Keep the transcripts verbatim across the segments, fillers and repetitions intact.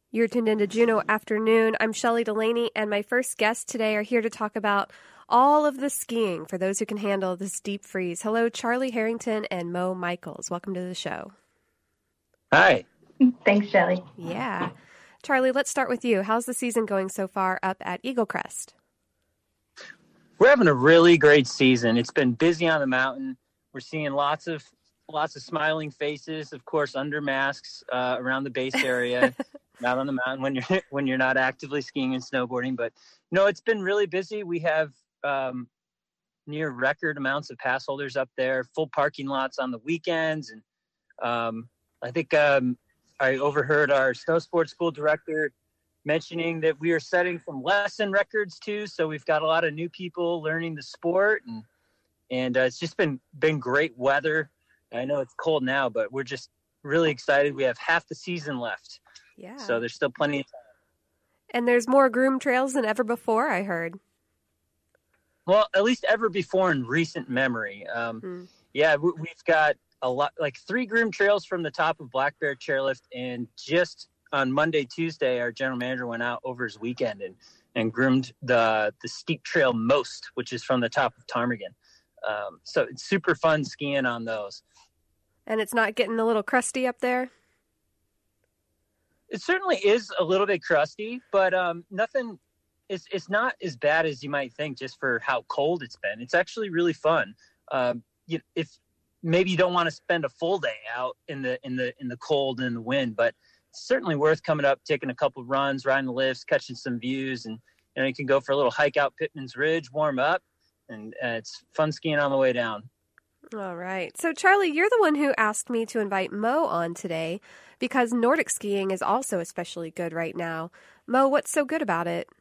You're tuned into Juneau Afternoon. I'm Shelley Delaney, and my first guests today are here to talk about all of the skiing for those who can handle this deep freeze. Hello, Charlie Harrington and Mo Michaels. Welcome to the show. Hi. Thanks, Shelley. Yeah. Charlie, let's start with you. How's the season going so far up at Eagle Crest? We're having a really great season. It's been busy on the mountain. We're seeing lots of lots of smiling faces, of course, under masks uh, around the base area. Not on the mountain when you're when you're not actively skiing and snowboarding, but no, it's been really busy. We have um, near record amounts of pass holders up there, full parking lots on the weekends, and um, I think um, I overheard our snow sports school director mentioning that we are setting some lesson records too. So we've got a lot of new people learning the sport, and and uh, it's just been been great weather. I know it's cold now, but we're just really excited. We have half the season left. Yeah. So there's still plenty of time. And there's more groomed trails than ever before, I heard. Well, at least ever before in recent memory. Um, mm. Yeah, we, we've got a lot, like three groomed trails from the top of Black Bear Chairlift. And just on Monday, Tuesday, our general manager went out over his weekend and, and groomed the, the steep trail most, which is from the top of Ptarmigan. Um, so it's super fun skiing on those. And it's not getting a little crusty up there? It certainly is a little bit crusty, but um, nothing. It's it's not as bad as you might think, just for how cold it's been. It's actually really fun. Um, you, if maybe you don't want to spend a full day out in the in the in the cold and the wind, but it's certainly worth coming up, taking a couple runs, riding the lifts, catching some views, and you know you can go for a little hike out Pittman's Ridge, warm up, and uh, it's fun skiing on the way down. All right. So, Charlie, you're the one who asked me to invite Mo on today because Nordic skiing is also especially good right now. Mo, what's so good about it?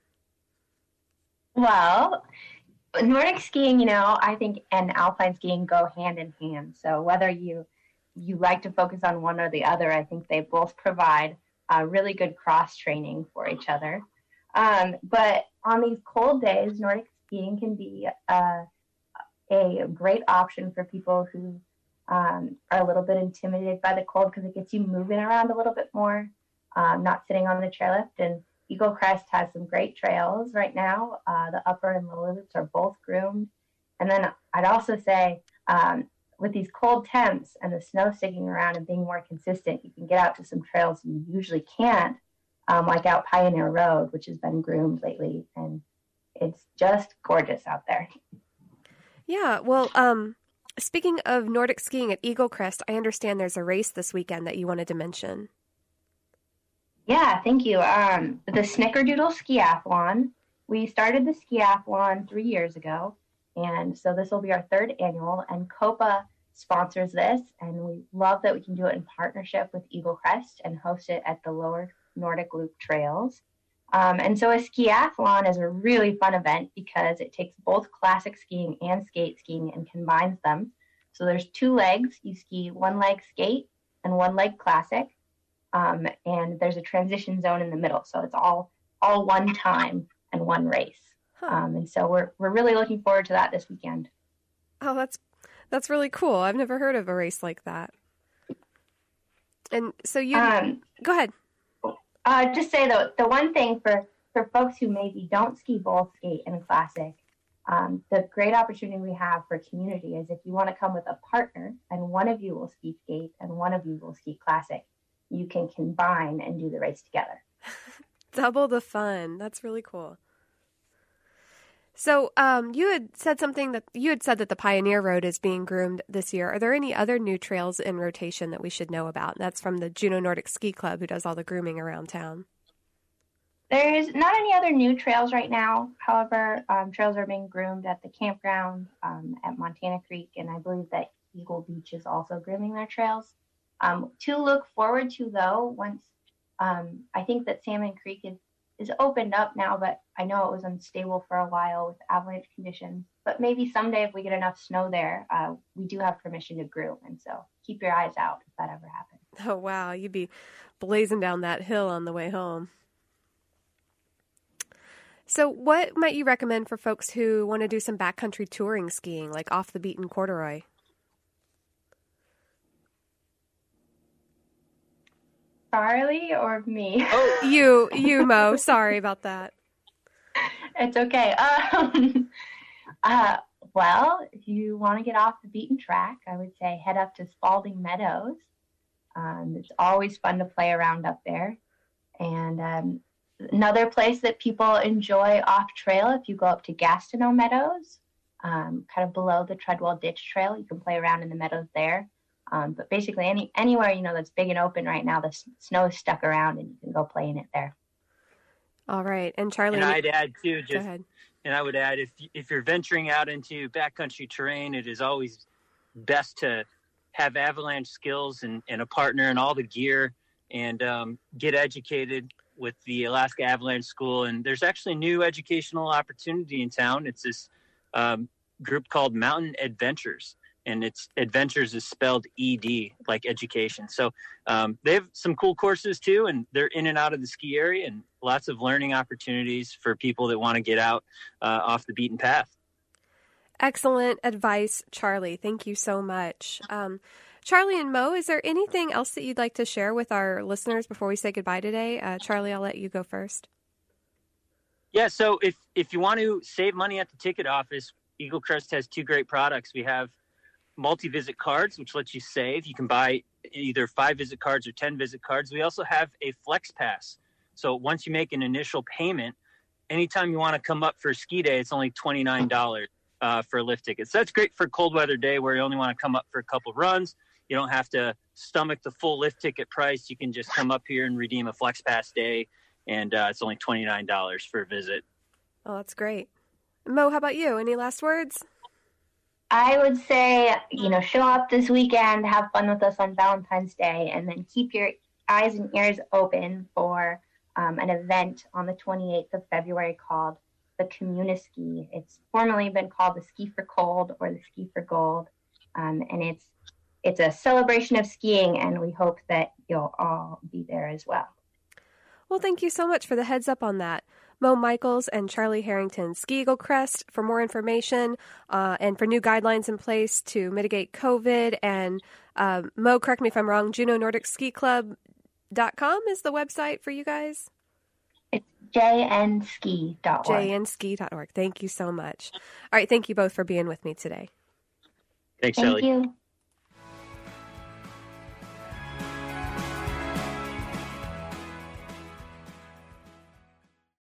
Well, Nordic skiing, you know, I think and alpine skiing go hand in hand. So whether you you like to focus on one or the other, I think they both provide uh, really good cross training for each other. Um, but on these cold days, Nordic skiing can be uh, a great option for people who um, are a little bit intimidated by the cold because it gets you moving around a little bit more, um, not sitting on the chairlift. And Eagle Crest has some great trails right now. Uh, the upper and lower loops are both groomed. And then I'd also say um, with these cold temps and the snow sticking around and being more consistent, you can get out to some trails you usually can't, um, like out Pioneer Road, which has been groomed lately. And it's just gorgeous out there. Yeah, well, um, speaking of Nordic skiing at Eagle Crest, I understand there's a race this weekend that you wanted to mention. Yeah, thank you. Um, the Snickerdoodle Skiathlon. We started the Skiathlon three years ago, and so this will be our third annual, and Copa sponsors this, and we love that we can do it in partnership with Eagle Crest and host it at the Lower Nordic Loop Trails. Um, and so a skiathlon is a really fun event because it takes both classic skiing and skate skiing and combines them. So there's two legs. You ski one leg skate and one leg classic. Um, and there's a transition zone in the middle. So it's all all one time and one race. Huh. Um, and so we're we're really looking forward to that this weekend. Oh, that's that's really cool. I've never heard of a race like that. And so you um, go ahead. Uh, just say the the one thing for, for folks who maybe don't ski both skate and classic, um, the great opportunity we have for community is if you want to come with a partner and one of you will ski skate and one of you will ski classic, you can combine and do the race together. Double the fun. That's really cool. So um, you had said something that you had said that the Pioneer Road is being groomed this year. Are there any other new trails in rotation that we should know about? And that's from the Juneau Nordic Ski Club, who does all the grooming around town. There's not any other new trails right now. However, um, trails are being groomed at the campground um, at Montana Creek, and I believe that Eagle Beach is also grooming their trails. Um, to look forward to, though, once um, I think that Salmon Creek is is opened up now, but I know it was unstable for a while with avalanche conditions. But maybe someday if we get enough snow there, uh, we do have permission to groom. And so keep your eyes out if that ever happens. Oh, wow. You'd be blazing down that hill on the way home. So what might you recommend for folks who want to do some backcountry touring skiing, like off the beaten corduroy? Charlie or me? Oh, You, you, Mo. Sorry about that. It's okay. Um, uh, well, if you want to get off the beaten track, I would say head up to Spalding Meadows. Um, it's always fun to play around up there. And um, another place that people enjoy off trail, if you go up to Gastineau Meadows, um, kind of below the Treadwell Ditch Trail, you can play around in the meadows there. Um, but basically, any anywhere you know that's big and open right now, the s- snow is stuck around, and you can go play in it there. All right. And Charlie, and I'd add too, go just ahead. and I would add if if you're venturing out into backcountry terrain, it is always best to have avalanche skills and, and a partner and all the gear, and um, get educated with the Alaska Avalanche School. And there's actually a new educational opportunity in town. It's this um, group called Mountain Adventures. And it's Adventures is spelled E D, like education. So um, they have some cool courses too, and they're in and out of the ski area, and lots of learning opportunities for people that want to get out uh, off the beaten path. Excellent advice, Charlie. Thank you so much. Um, Charlie and Mo, is there anything else that you'd like to share with our listeners before we say goodbye today? Uh, Charlie, I'll let you go first. Yeah, so if, if you want to save money at the ticket office, Eagle Crest has two great products. We have multi-visit cards, which lets you save. You can buy either five visit cards or ten visit cards. We also have a Flex Pass. So once you make an initial payment, anytime you want to come up for a ski day, it's only twenty-nine dollars uh, for a lift ticket. So that's great for a cold weather day where you only want to come up for a couple runs. You don't have to stomach the full lift ticket price. You can just come up here and redeem a Flex Pass day, and uh, it's only twenty-nine dollars for a visit. Oh, that's great. Mo, how about you? Any last words? I would say, you know, show up this weekend, have fun with us on Valentine's Day, and then keep your eyes and ears open for um, an event on the twenty-eighth of February called the Communiski. It's formerly been called the Ski for Cold or the Ski for Gold, um, and it's it's a celebration of skiing, and we hope that you'll all be there as well. Well, thank you so much for the heads up on that. Mo Michaels and Charlie Harrington, Ski Eagle Crest. For more information uh, and for new guidelines in place to mitigate COVID, and uh, Mo, correct me if I'm wrong, Juneau Nordic Ski Club dot com is the website for you guys? It's j n ski dot org. j n ski dot org. Thank you so much. All right, thank you both for being with me today. Thanks, Thank Shelley. you.